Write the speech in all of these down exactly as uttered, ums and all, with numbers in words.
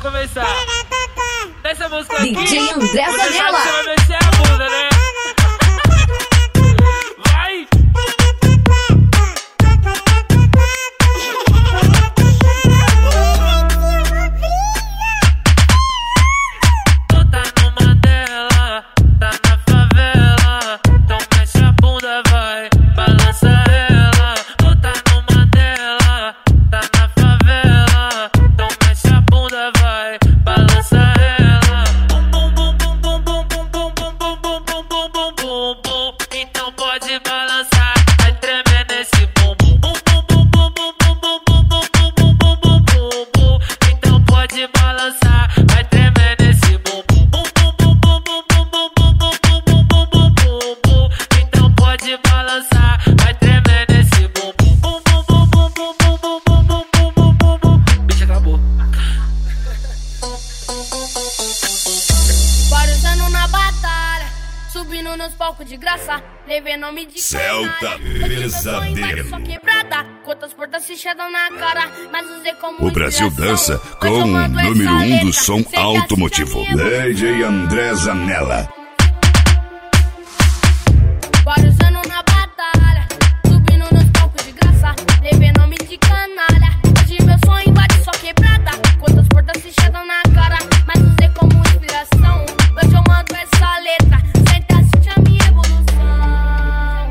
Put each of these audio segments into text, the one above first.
começar. Nessa música aqui, D J André você Zanella. sabe que você vai mexer a bunda, né? Vai! Tu tá numa dela, tá na favela, então mexe a bunda, vai, balança ela. Tu tá numa dela, tá na favela, então mexe a bunda, vai, balança ela. Bum bum bum bum bum bum bum bum bum bum bum bum bum bum bum. Então pode balançar, vai tremer nesse bum bum bum bum bum bum bum bum bum bum bum bum bum bum bum. Então pode balançar, vai tremer nesse bum bum bum bum bum bum bum bum bum bum bum bum bum bum bum. Então pode balançar, vai tremer nesse bum bum bum bum bum bum bum bum bum bum bum bum bum. Bicho, acabou. Vários anos na batalha, subindo nos palcos de graça, levei nome de Celta canalha. Pesadelo. Só quebrada, quantas portas fechadas na cara, mas usei como O Brasil inspiração. dança Hoje com eu o mando essa número um do letra, som sei que automotivo. assim já me D J André Zanella. Vários anos na batalha, subindo nos palcos de graça, levei nome de canalha. Hoje meu sonho bate só quebrada, quantas portas fechadas na cara, mas usei como inspiração. Hoje eu mando essa letra, senta assiste a minha evolução.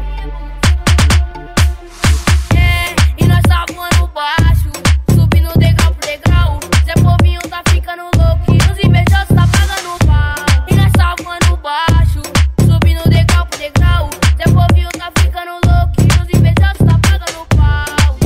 É, e nós tá voando baixo, subindo degrau por degrau. Zé Povinho tá ficando louco e os invejosos tá pagando pau. E nós tá voando baixo, subindo degrau por degrau. Zé Povinho tá ficando louco e os invejosos tá pagando pau.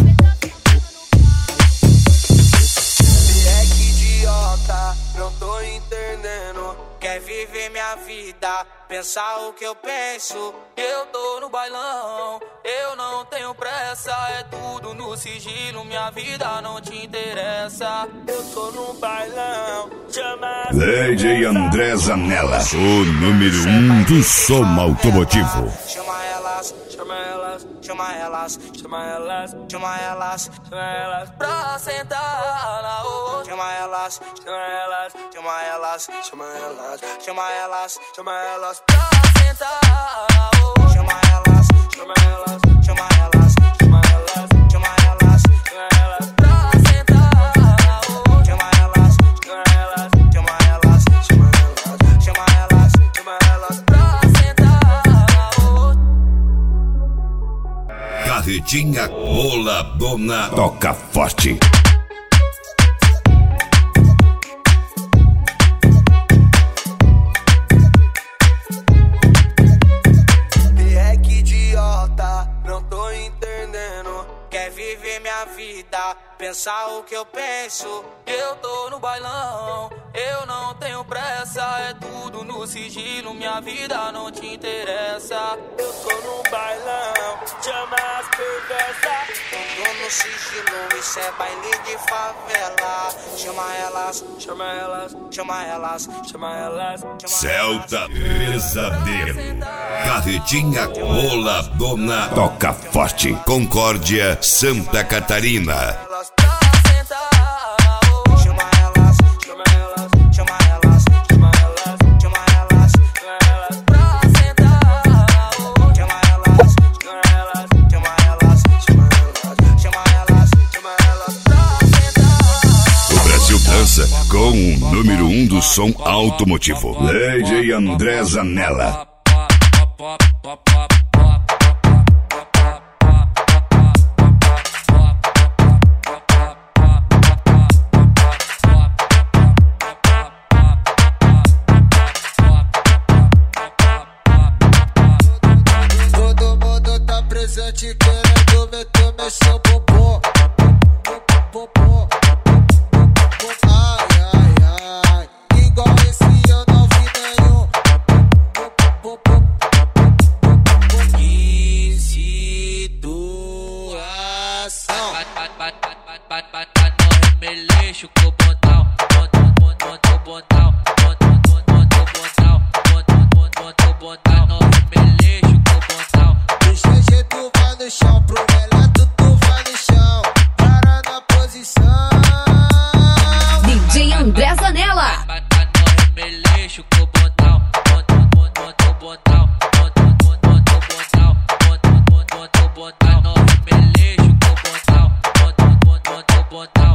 Moleque idiota, não tô entendendo. Quer viver minha vida, pensar o que eu penso. Eu tô no bailão, eu não tenho pressa. É tudo no sigilo, minha vida não te interessa. Eu tô no bailão, chama D J André Zanella, o número um do som automotivo. Chama elas, chama elas, chama elas, chama elas, chama elas, chama elas pra sentar na outra. Chama elas, chama elas, chama elas, chama elas, chama elas, chama elas pra sentar na outra. Chama elas, chama elas, chama elas, chama elas, chama elas, chama elas pra sentar na outra. Chama elas, chama elas, chama elas, chama elas, chama elas, chama elas pra sentar na outra. Carretinha boladona toca forte. Moleque idiota, não tô entendendo. Quer viver minha vida, pensar o que eu penso. Eu tô no bailão, eu não tenho pressa. É tudo no sigilo, minha vida não te interessa. Eu tô no bailão, chama as perversas. Eu tô no sigilo, isso é baile de favela. Chama elas, chama elas, chama elas, chama elas, chama Celta Pesadelo. Carretinha boladona toca forte. Concórdia, Santa Catarina. elas pra sentar na outra. Chama elas, chama elas, chama elas, chama elas, chama elas, chama elas pra sentar na outra. Chama elas, chama elas, chama elas, chama elas, chama elas, chama elas pra sentar. O Brasil dança com o número um do som automotivo. D J André Zanella. Todo mundo tá presente querendo ver tu mexer o popô. Popô. Ai, ai, ai. Igual esse eu não vi nenhum. Popô. Que situação. No remeleixo com o botão, botão, botão, botão, botão, botão, botão, botão, no remeleixo com o botão. Do G G tu vai no chão, pro Meleto tu vai no chão. Para na posição. D J André Zanella. remeleixo com o bondal, monta, monta, monta o bondal.